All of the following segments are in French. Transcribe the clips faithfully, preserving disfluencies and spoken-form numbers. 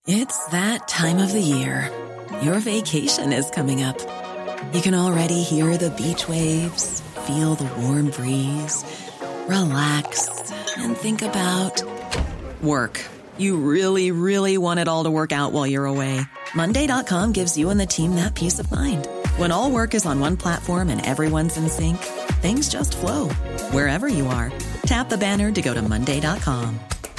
It's that time of the year. Your vacation is coming up. You can already hear the beach waves, feel the warm breeze, relax, and think about work. You really, really want it all to work out while you're away. Monday dot com gives you and the team that peace of mind. When all work is on one platform and everyone's in sync, things just flow. Wherever you are, tap the banner to go to Monday dot com.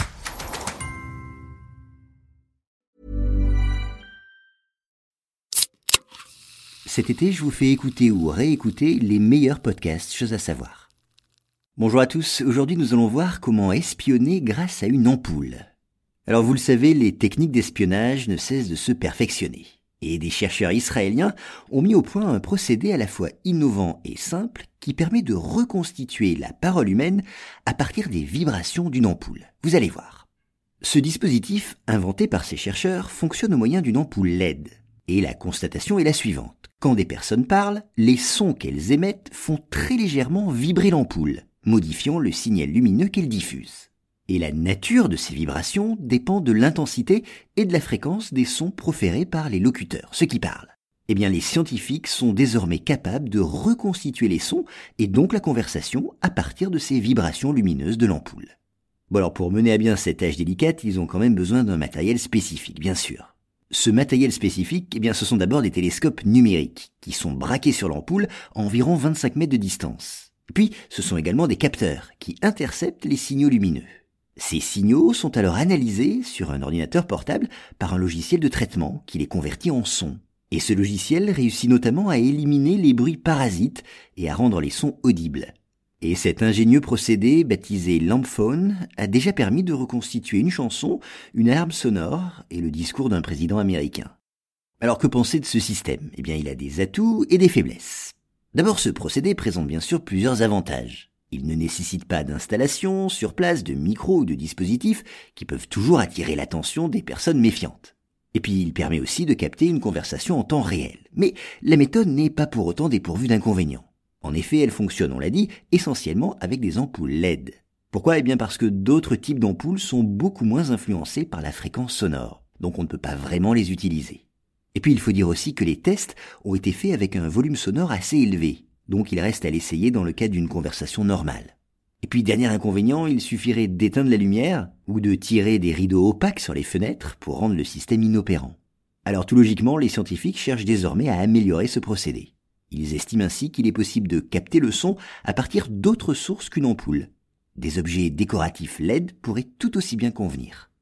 Cet été, je vous fais écouter ou réécouter les meilleurs podcasts, chose à savoir. Bonjour à tous, aujourd'hui nous allons voir comment espionner grâce à une ampoule. Alors vous le savez, les techniques d'espionnage ne cessent de se perfectionner. Et des chercheurs israéliens ont mis au point un procédé à la fois innovant et simple qui permet de reconstituer la parole humaine à partir des vibrations d'une ampoule. Vous allez voir. Ce dispositif, inventé par ces chercheurs, fonctionne au moyen d'une ampoule L E D. Et la constatation est la suivante. Quand des personnes parlent, les sons qu'elles émettent font très légèrement vibrer l'ampoule, modifiant le signal lumineux qu'elle diffuse. Et la nature de ces vibrations dépend de l'intensité et de la fréquence des sons proférés par les locuteurs, ceux qui parlent. Eh bien, les scientifiques sont désormais capables de reconstituer les sons et donc la conversation à partir de ces vibrations lumineuses de l'ampoule. Bon alors, pour mener à bien cette tâche délicate, ils ont quand même besoin d'un matériel spécifique, bien sûr. Ce matériel spécifique, eh bien, ce sont d'abord des télescopes numériques, qui sont braqués sur l'ampoule à environ vingt-cinq mètres de distance. Et puis, ce sont également des capteurs, qui interceptent les signaux lumineux. Ces signaux sont alors analysés sur un ordinateur portable par un logiciel de traitement qui les convertit en sons. Et ce logiciel réussit notamment à éliminer les bruits parasites et à rendre les sons audibles. Et cet ingénieux procédé, baptisé Lampphone, a déjà permis de reconstituer une chanson, une alarme sonore et le discours d'un président américain. Alors que penser de ce système ? Eh bien, il a des atouts et des faiblesses. D'abord, ce procédé présente bien sûr plusieurs avantages. Il ne nécessite pas d'installation sur place de micros ou de dispositifs qui peuvent toujours attirer l'attention des personnes méfiantes. Et puis, il permet aussi de capter une conversation en temps réel. Mais la méthode n'est pas pour autant dépourvue d'inconvénients. En effet, elle fonctionne, on l'a dit, essentiellement avec des ampoules L E D. Pourquoi ? Eh bien parce que d'autres types d'ampoules sont beaucoup moins influencés par la fréquence sonore, donc on ne peut pas vraiment les utiliser. Et puis il faut dire aussi que les tests ont été faits avec un volume sonore assez élevé, donc il reste à l'essayer dans le cadre d'une conversation normale. Et puis dernier inconvénient, il suffirait d'éteindre la lumière ou de tirer des rideaux opaques sur les fenêtres pour rendre le système inopérant. Alors tout logiquement, les scientifiques cherchent désormais à améliorer ce procédé. Ils estiment ainsi qu'il est possible de capter le son à partir d'autres sources qu'une ampoule. Des objets décoratifs L E D pourraient tout aussi bien convenir.